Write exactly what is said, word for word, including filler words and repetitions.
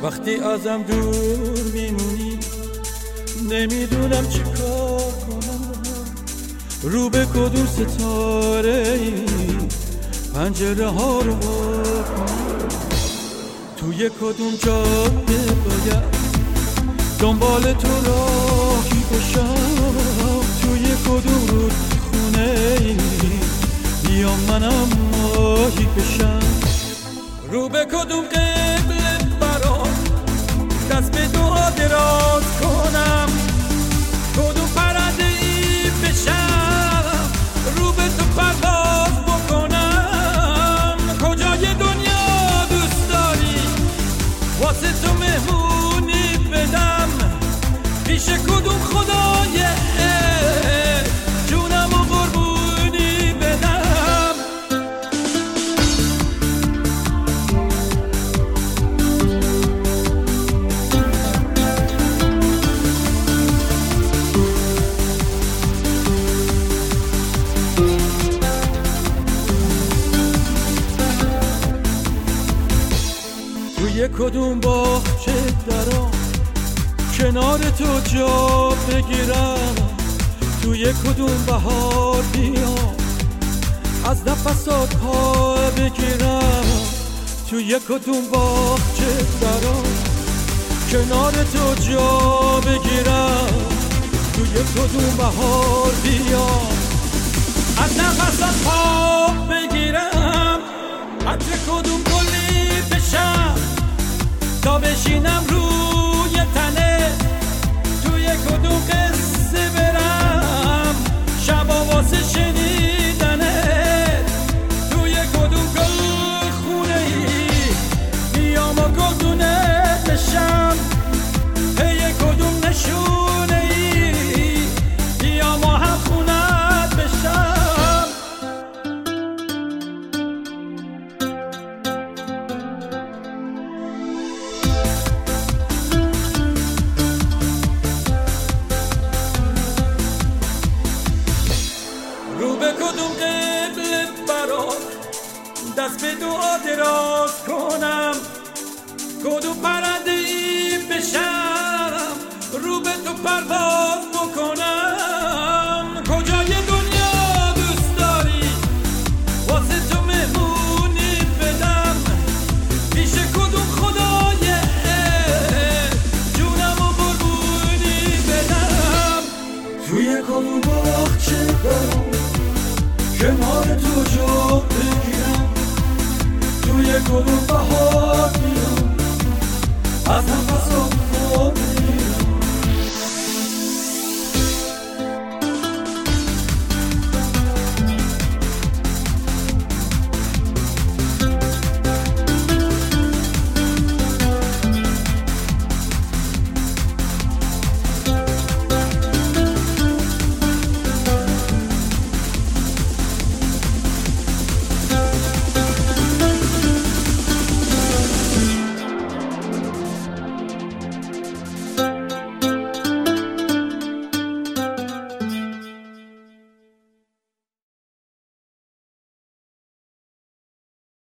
وقتی ازم دور میمونی نمیدونم چی کار کنم، رو به کدوم ستاره ای پنجره ها رو وا کنم، توی کدوم جاده باید دنبال تو راهی باشم، توی کدوم رود خونه ای بیام منم ماهی بشم، رو به کدوم قبل برام دست به دعا دراز کنم، کدوم پرنده ای بشم رو به تو پرواز بکنم، کجای دنیا دوست داری واسه تو مهمونی بدم، پیش کدوم خدای جونم و قربونی بدم. توی کدوم باغچه درام کنار تو جا بگیرم، توی کدوم بهار بیام از نفسات پا بگیرم، توی کدوم باغچه درام کنار تو جا بگیرم، توی کدوم بهار بیام از نفسات پا بگیرم، عطر کدوم گلی بشم تا بشینم روی تنه، توی کدوم قصه برم شبا واسه شنیدنه، توی کدوم گل خونه ای بیام و گلدونه بشم، پی کدوم نشونه ای بیام و هم خونت بشم. رو به کدوم قبل برات دست به دعا دراز کنم، کدوم پرنده ای بشم رو به تو پرواز بکنم، کجای دنیا دوست داری واسه تو مهمونی بدم، پیش کدوم خدای جونم و قربونی بدم، توی کدوم باغچه برام کنار تو جا بگیرم، توی کدوم بهار بیام از نفسات